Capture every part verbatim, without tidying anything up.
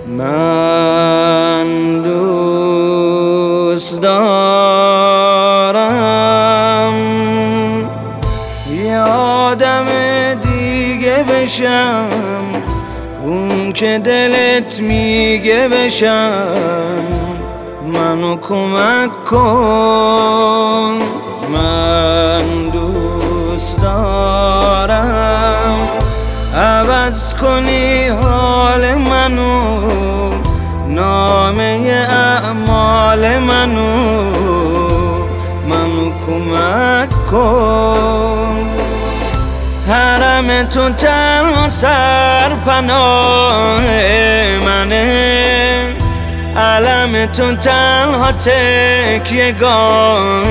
من دوست دارم یه آدم دیگه بشم، اون که دلت میگه بشم. منو کمک کن، من دوست دارم عوض کنی حال منو، نامه اعمال منو. منو کمک کن، حرم تو تنها سرپناه منه، علم تو تنها تکیه گاه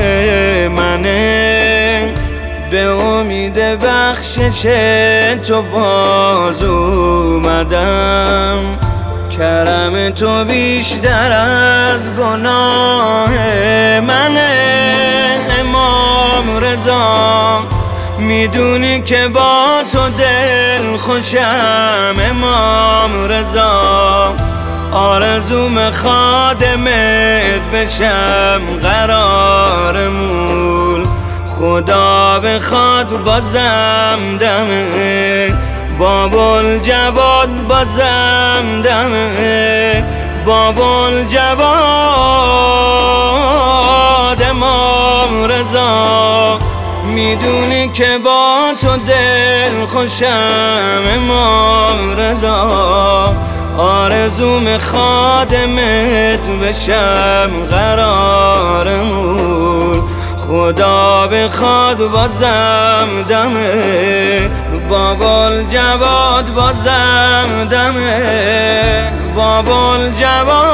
منه. به امید بخشش تو باز اومدم، کرم تو بیشتر از گناه منه. امام رضا میدونی که با تو دل خوشم، امام رضا آرزوم خادمت بشم. قرار مول خدا بخواد بازم دمه، بابل جواد بازم دمه، بابل جواد. امام رضا میدونی که با تو دل خوشم، امام رضا آرزوم خادمت بشم. قرار مول خدا بخواد بازم دمه، بابل جواد بازم دمه، بابل جواد.